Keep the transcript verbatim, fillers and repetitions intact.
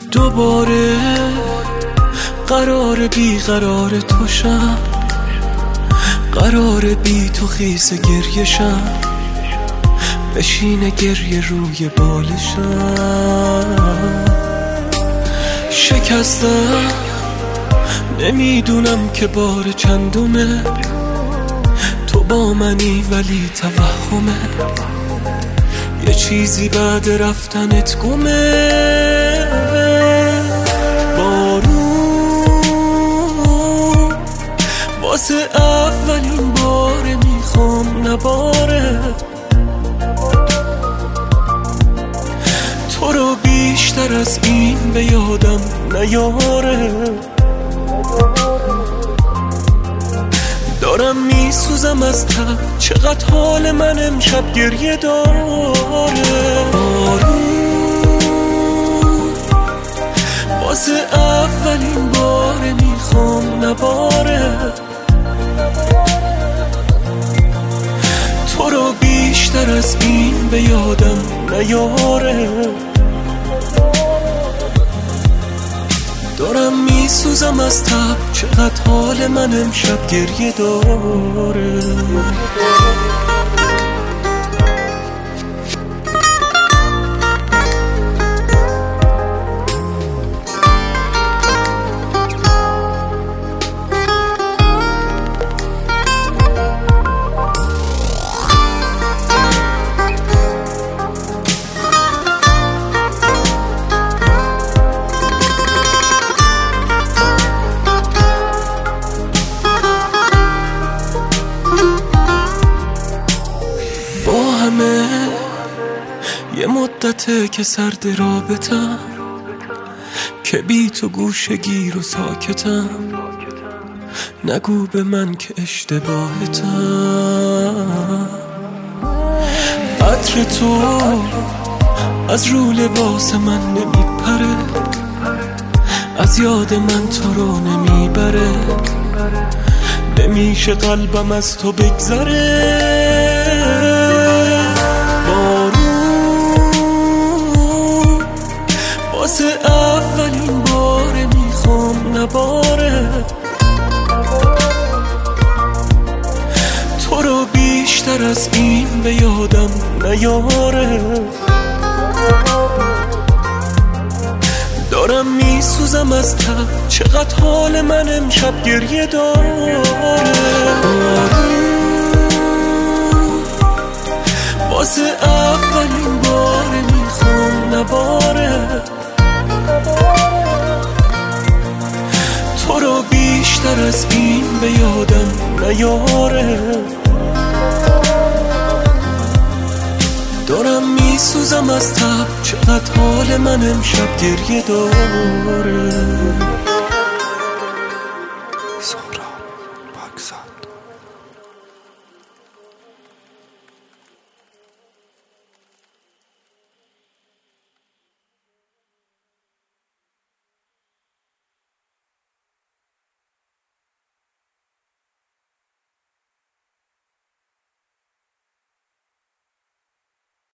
دوباره قرار بی قرار تو شم، قرار بی تو خیس گریه شم، بشینه گریه روی بالشم. شکستم نمیدونم که بار چندمه، تو با منی ولی توهمه، یه چیزی بعد رفتنت گمه. بارون واسه اولین باره میخوام نباره، تو رو بیشتر از این به یادم نیاره. دارم میسوزم از تب، چقدر حال من امشب گریه داره. بارون واسه اولین باره میخوام نباره، تو رو بیشتر از این به یادم نیاره. دارم میسوزم از تب، چقدر حال من امشب گریه داره. یه مدته که سرد رابطم، که بی تو گوشه گیر و ساکتم، نگو به من که اشتباهتم. عطر تو از رو لباس من نمیپره، از یاد من تو رو نمیبره، نمیشه قلبم از تو بگذره. واسه اولین باره میخوام نباره، تو رو بیشتر از این به یادم نیاره. دارم میسوزم از تب، چقدر حال من امشب گریه داره. واسه اولین باره میخوام نباره، تو رو بیشتر از این به یادم نیاره. دارم میسوزم از تب، چقدر حال من امشب گریه داره.